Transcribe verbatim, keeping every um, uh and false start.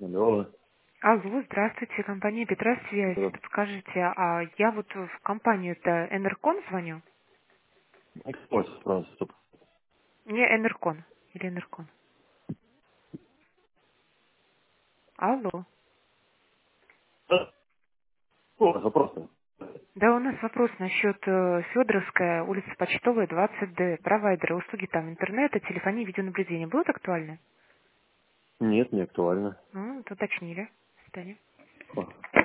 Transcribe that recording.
Алло. Алло, здравствуйте, компания Петра Связь. Здравствуйте. Подскажите, а я вот в компанию-то Энеркон звоню? Ой, спрашиваю. Не Энеркон или Энеркон? Алло. Ой, вопросы. Да, у нас вопрос насчет э, Федоровская, улица Почтовая, двадцать Д. Провайдеры, услуги там интернета, телефонии, видеонаблюдения. Будут актуальны? Нет, не актуально. Ну, вот уточнили. До свидания. О.